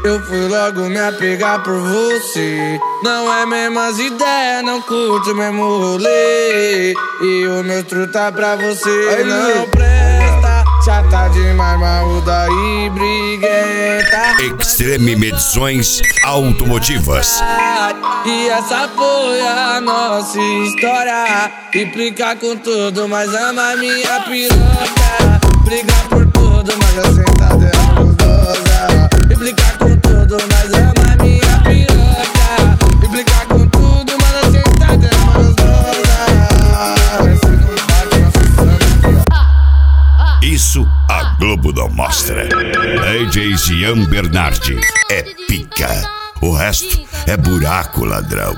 Eu fui logo me apegar por você. Não é mesmas ideias, não curte o mesmo rolê. E o meu truta pra você aí não presta. Chata demais, maluda e briguenta. Extreme Medições Automotivas. E essa foi a nossa história. Implica com tudo, mas ama minha piroca. Briga por tudo, mas a sentada é gostosa. Implica com tudo, mas ama minha piroca. Implica com tudo, mas a sentada é gostosa. Isso a Globo não mostra. DJ Jean Bernardi é pica. O resto é buraco, ladrão.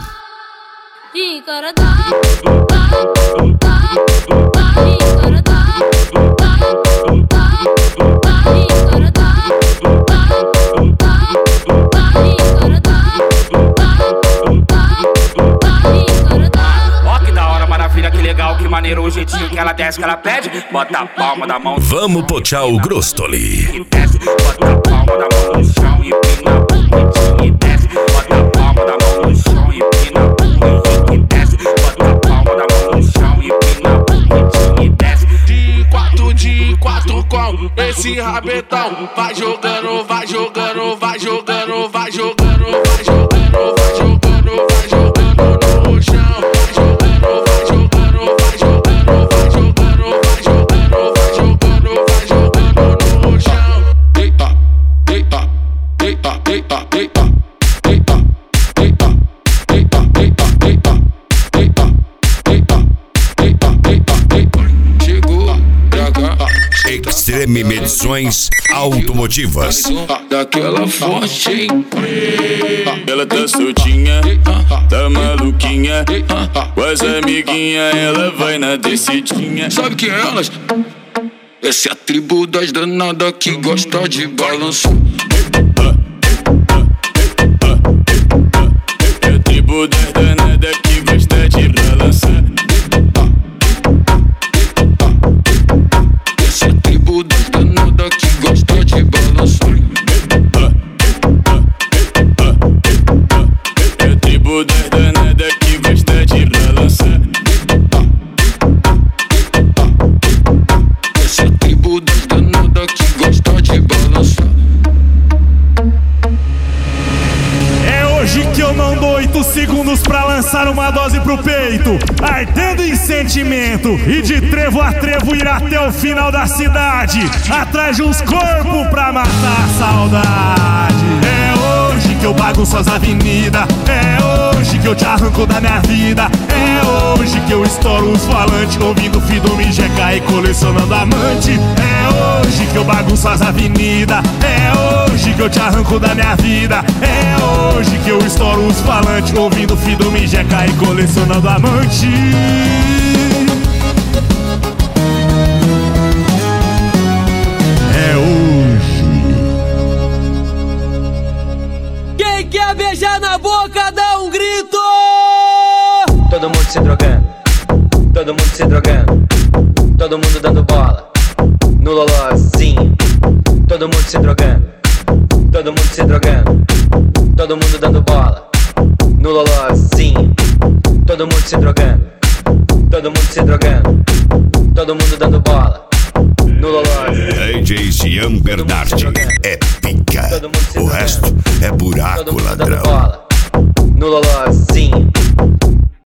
Ó que da hora, maravilha, que legal, que maneiro o jeitinho que ela desce, que ela pede. Bota a palma da mão. Vamos pochar o Grostoli. Bota a palma da mão no chão e empina o bonitinho e desce. Bota a palma da mão no chão e empina o bonitinho e desce. Bota a palma da mão no chão e empina o bonitinho e desce. De quatro com esse rabetão. Vai jogando, vai jogando, vai jogando, vai jogando, vai jogando, vai jogando, vai jogando no chão. Vai jogando, vai jogando, vai jogando, vai jogando, vai jogando, vai jogando, vai jogando no chão. Eita, eita, eita, eita, eita, eita, eita, eita, eita, eita, eita, eita, eita, eita. Chegou pra cá. Extreme Medições Automotivas. Daquela forte, hein? Ela tá soltinha, tá maluquinha. Com as amiguinhas, ela vai na descidinha. Sabe quem é elas? Essa é a tribo das danadas que gosta de balanço. É a tribo das danadas que gosta de balançar. Essa é a tribo das danadas que gosta de balançar. É a tribo das danadas que gosta de balançar. Essa é a tribo das danadas que gosta de balançar. É hoje que eu não dou 8 segundos pra lançar uma dose pro peito, ardendo em sentimento, e de trevo a trevo ir até o final da cidade, atrás de uns corpos pra matar a saudade. É hoje que eu bagunço as avenidas, é hoje que eu te arranco da minha vida, é hoje que eu estouro os falantes, ouvindo Fidome GK e colecionando amante. É hoje que eu bagunço as avenidas, é hoje que eu te arranco da minha vida, é hoje que eu estouro os falantes, ouvindo Fidome GK e colecionando amante. É hoje. Quem quer beijar na boca, dá um grito! Todo mundo se drogando, todo mundo se drogando, todo mundo dando bola no lolozinho. Todo mundo se drogando, todo mundo se drogando, todo mundo dando bola no lolozinho. Todo mundo se drogando, todo mundo se drogando, todo mundo dando bola no lolozinho. DJ Jean Bernardi é pica. O resto é buraco, todo mundo dando ladrão. bola no lolozinho.